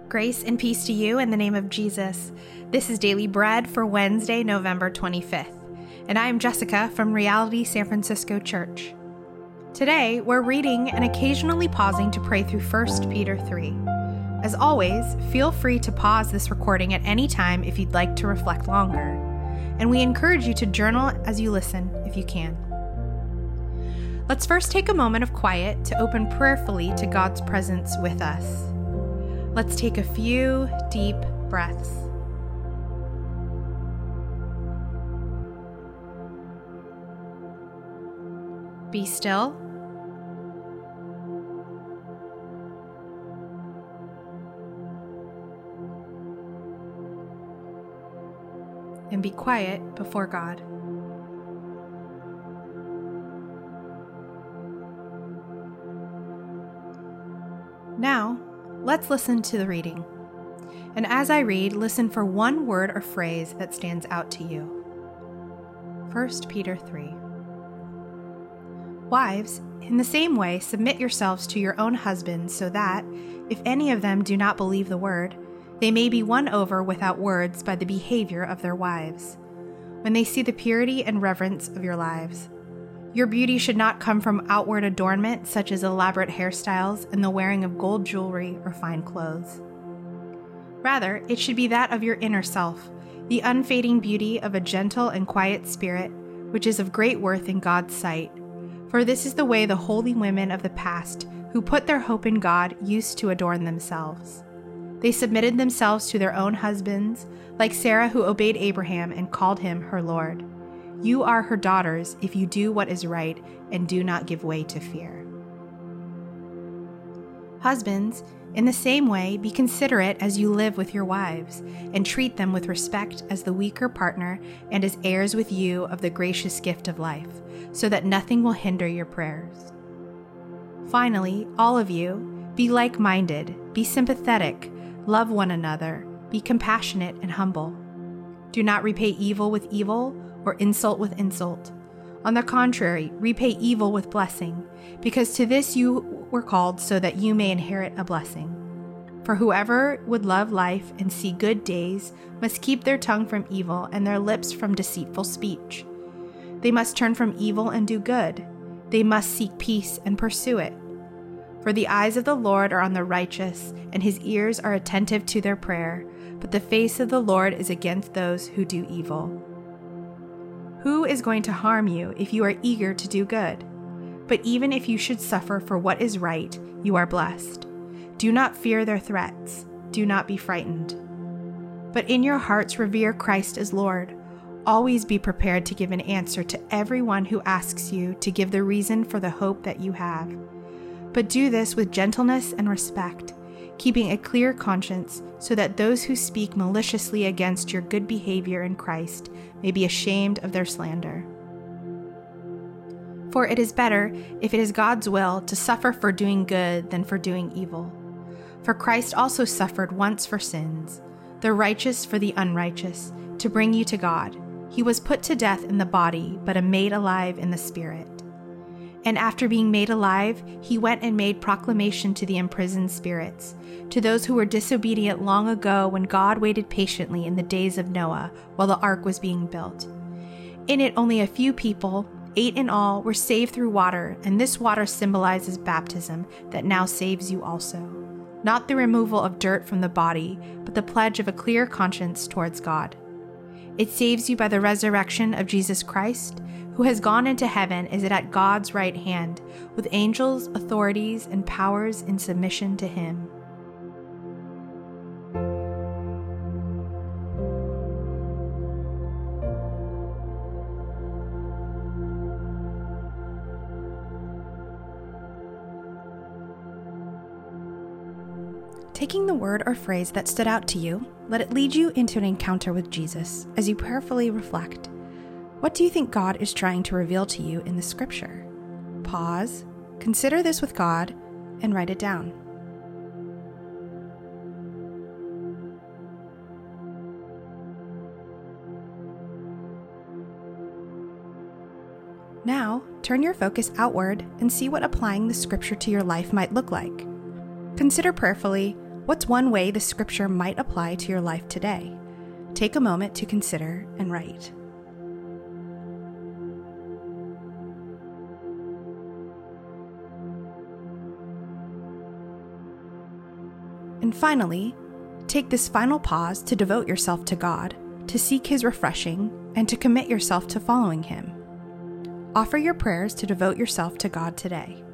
Grace and peace to you in the name of Jesus. This is Daily Bread for Wednesday, November 25th, and I am Jessica from Reality San Francisco Church. Today, we're reading and occasionally pausing to pray through 1 Peter 3. As always, feel free to pause this recording at any time if you'd like to reflect longer, and we encourage you to journal as you listen if you can. Let's first take a moment of quiet to open prayerfully to God's presence with us. Let's take a few deep breaths. Be still. And be quiet before God. Now, let's listen to the reading. And as I read, listen for one word or phrase that stands out to you. 1 Peter 3. Wives, in the same way, submit yourselves to your own husbands, so that, if any of them do not believe the word, they may be won over without words by the behavior of their wives, when they see the purity and reverence of your lives. Your beauty should not come from outward adornment, such as elaborate hairstyles and the wearing of gold jewelry or fine clothes. Rather, it should be that of your inner self, the unfading beauty of a gentle and quiet spirit, which is of great worth in God's sight. For this is the way the holy women of the past, who put their hope in God, used to adorn themselves. They submitted themselves to their own husbands, like Sarah, who obeyed Abraham and called him her Lord. You are her daughters if you do what is right and do not give way to fear. Husbands, in the same way, be considerate as you live with your wives, and treat them with respect as the weaker partner and as heirs with you of the gracious gift of life, so that nothing will hinder your prayers. Finally, all of you, be like-minded, be sympathetic, love one another, be compassionate and humble. Do not repay evil with evil or insult with insult. On the contrary, repay evil with blessing, because to this you were called, so that you may inherit a blessing. For whoever would love life and see good days must keep their tongue from evil and their lips from deceitful speech. They must turn from evil and do good. They must seek peace and pursue it. For the eyes of the Lord are on the righteous, and his ears are attentive to their prayer, but the face of the Lord is against those who do evil. Who is going to harm you if you are eager to do good? But even if you should suffer for what is right, you are blessed. Do not fear their threats. Do not be frightened. But in your hearts revere Christ as Lord. Always be prepared to give an answer to everyone who asks you to give the reason for the hope that you have. But do this with gentleness and respect, keeping a clear conscience, so that those who speak maliciously against your good behavior in Christ may be ashamed of their slander. For it is better, if it is God's will, to suffer for doing good than for doing evil. For Christ also suffered once for sins, the righteous for the unrighteous, to bring you to God. He was put to death in the body, but made alive in the spirit. And after being made alive, he went and made proclamation to the imprisoned spirits, to those who were disobedient long ago when God waited patiently in the days of Noah while the ark was being built. In it, only a few people, 8 in all, were saved through water, and this water symbolizes baptism that now saves you also. Not the removal of dirt from the body, but the pledge of a clear conscience towards God. It saves you by the resurrection of Jesus Christ, who has gone into heaven, is at God's right hand, with angels, authorities, and powers in submission to him. Taking the word or phrase that stood out to you, let it lead you into an encounter with Jesus as you prayerfully reflect. What do you think God is trying to reveal to you in the scripture? Pause, consider this with God, and write it down. Now, turn your focus outward and see what applying the scripture to your life might look like. Consider prayerfully, What's one way the scripture might apply to your life today? Take a moment to consider and write. And finally, take this final pause to devote yourself to God, to seek His refreshing, and to commit yourself to following Him. Offer your prayers to devote yourself to God today.